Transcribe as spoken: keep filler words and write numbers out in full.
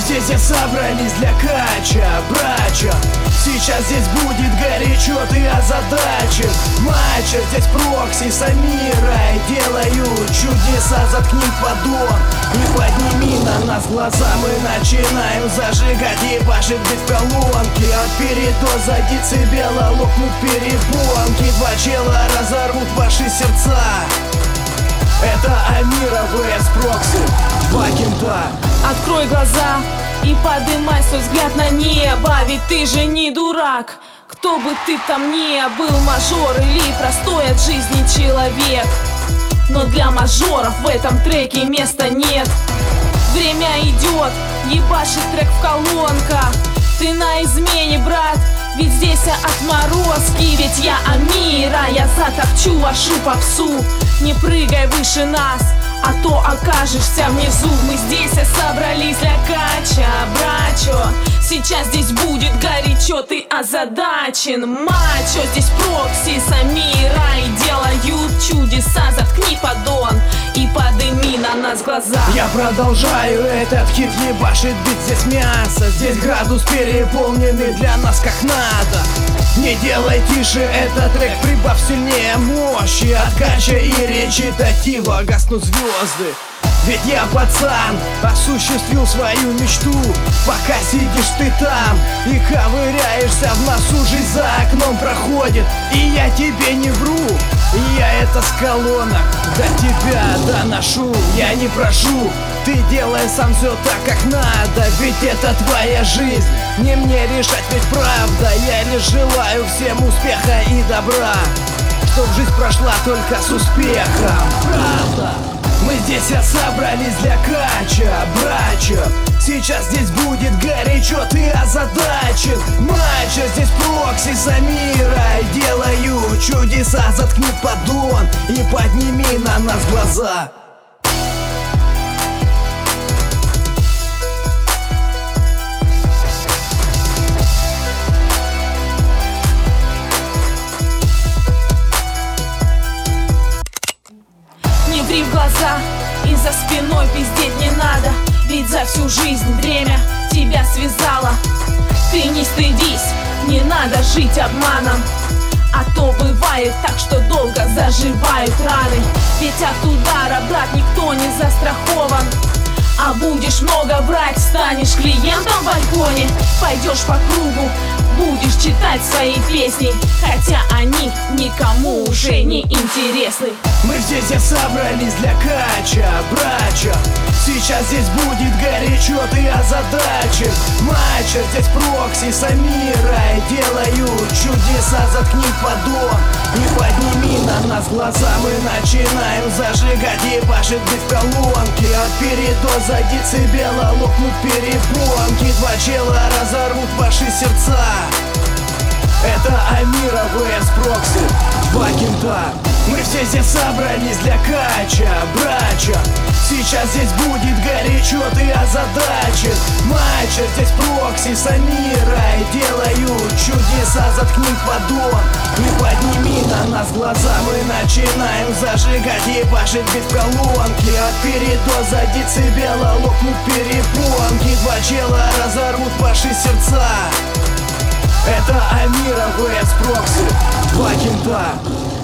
здесь все собрались для кача, брача. Сейчас здесь будет горячо, ты озадачен. Матча, здесь прокси с Амирой делают чудеса, заткни подон и подними на нас глаза. Мы начинаем зажигать, ебашить без колонки. От передоза децибела лопнут перепонки. Два чела разорвут ваши сердца. Это Амира vs Прокси, два кента. Открой глаза и подымай свой взгляд на небо, ведь ты же не дурак. Кто бы ты там ни был, мажор или простой от жизни человек, но для мажоров в этом треке места нет. Время идет, ебашит трек в колонках. Ты на измене, брат, ведь здесь отморозки. Ведь я Амира, я затопчу вашу попсу. Не прыгай выше нас, а то окажешься внизу. Мы здесь собрались для кача, брачо. Сейчас здесь будет горячо, ты озадачен. Мачо, здесь прокси с Амирой делают чудеса. Заткни подон и подыми на нас глаза. Я продолжаю этот хит, ебашит бит, здесь мясо. Здесь градус переполненный для нас как надо. Не делай тише этот трек, прибавь сильнее мощи. От кача и речитатива гаснут звезды. Ведь я, пацан, осуществил свою мечту. Пока сидишь ты там и ковыряешься в носу, жизнь за окном проходит, и я тебе не вру. И я это с колонок до тебя доношу. Я не прошу, ты делай сам все так, как надо. Ведь это твоя жизнь, не мне решать, ведь правда. Я лишь желаю всем успеха и добра, чтоб жизнь прошла только с успехом, правда. Мы здесь все собрались для кача, брача. Сейчас здесь будет горячо, ты озадачен. Матча, здесь прокси с Амирой делают чудеса. Заткни подон и подними на нас глаза. Не ври в глаза и за спиной пиздеть не надо, ведь за всю жизнь время тебя связало. Ты не стыдись, не надо жить обманом, а то бывает так, что долго заживают раны. Ведь от удара, брат, никто не застрахован. А будешь много врать, станешь клиентом в балконе. Пойдешь по кругу, будешь читать свои песни, хотя они никому уже не интересны. Мы здесь все собрались для кача, брача. Сейчас здесь будет горячо, ты озадачен. Матча, здесь прокси с Амирой делают чудеса. Заткни подон и подними на нас глаза. Мы начинаем зажигать, ебашит без колонки. От передоза децибела лопнут перепонки. Два чела разорвут ваши сердца. Это Амира vs Прокси, два кента. Мы все здесь собрались для кача, брача. Сейчас здесь будет горячо, ты озадачен. Матча, здесь прокси с Амирой делают чудеса. Заткни подон и подними на нас глаза. Мы начинаем зажигать, ебашить без колонки. От передоза децибела лопнут перепонки. Два чела разорвут ваши сердца. Это Амира vs Прокси, два кента.